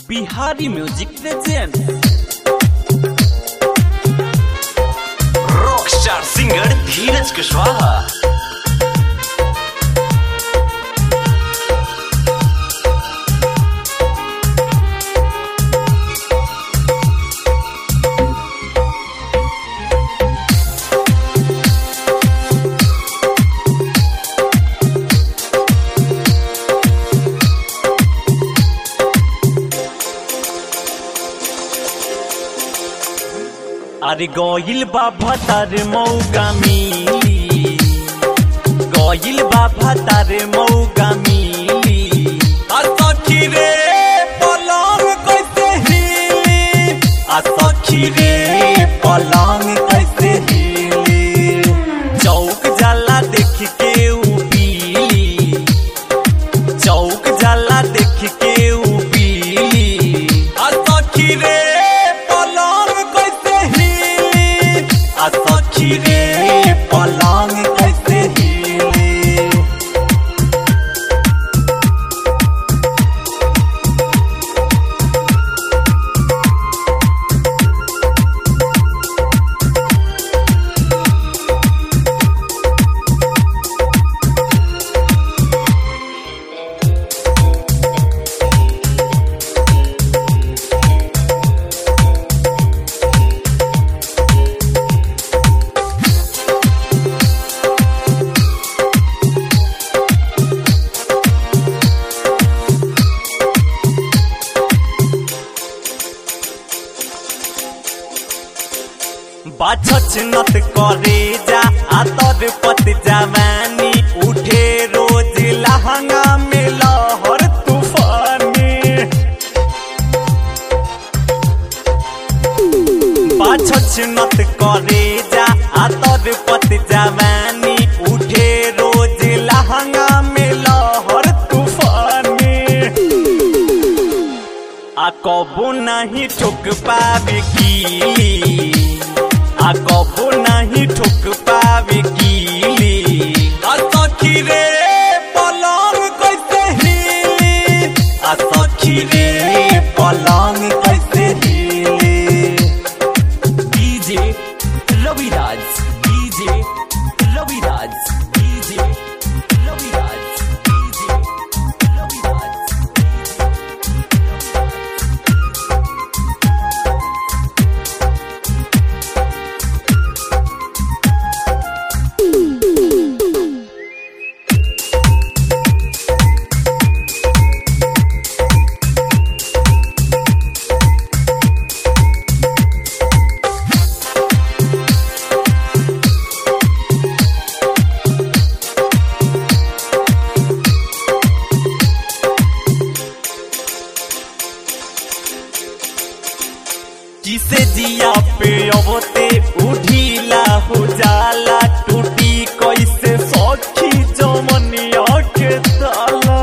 Bihari music present rock star singer Dheeraj Kushwaha. अरे गोइल बाबा तार मौका मिली, गोइल बाबा तार मौका मिली। सखी रे पलंग कैसे हिली, सखी रे पलंग कैसे हिली। चौक जाला देख के उ पीली, चौक जाला देख के उ पीली। सखी रे सखी रे पलंग कैसे हिली। बाछच नत करे जा आतर पत जवानी। उठे रोज लहंगा में लहर तूफानी। बाछच नत करे जा आतर पत जवानी। उठे रोज लहंगा में लहर तूफानी। आ कबो नहीं ठोक पावे की, आ कबो नहीं ठोक पावे कीली। सखी रे पलंग कैसे हिली, सखी रे पलंग कैसे हिली। DJ Raviraj, DJ Raviraj, DJ Raviraj, DJ Raviraj. जिसे जिया पे अबते उठीला हो जाला। टूटी कैसे सखी जमनिया के ताला।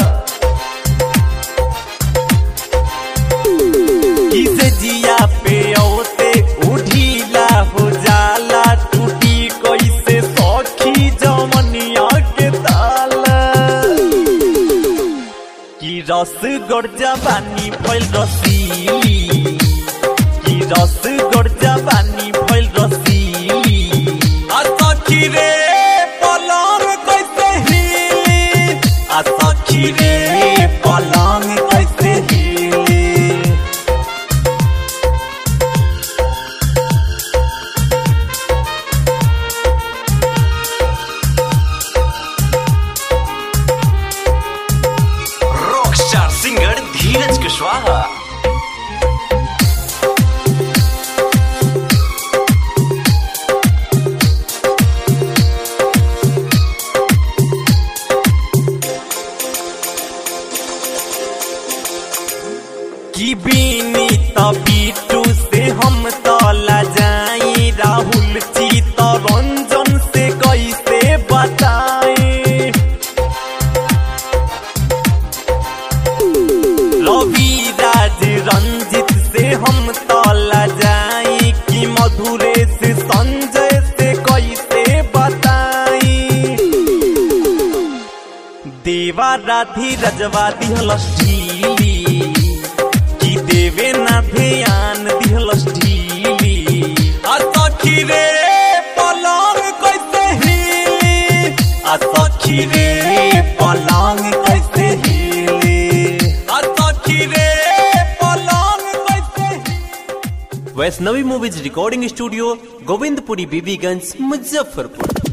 जिसे जिया पे अबते उठीला हो जाला। टूटी कैसे सखी जमनिया के ताला। कि रस गड़ जवानी भइल रसीली, रस गड़ जवानी भइल रसीली। सखी रे पलंग कैसे हिली, सखी रे पलंग कैसे हिली। Rock star singer Dheeraj Kushwaha. की बीनी तबीटू से हम तला जाई। राहुल चित्तरंजन से कैसे बताएं। रविराज रंजित से हम तला जाई। कि मधुरेश संजय से कैसे बताई। देवा राधी रजवा दिहल ढीली। रे पलंग कैसे हिली, आ सखी रे पलंग कैसे हिली, आ सखी रे पलंग कैसे हिली। Vaishnavi movies recording studio, Govindpuri, Bibiganj, Muzaffarpur.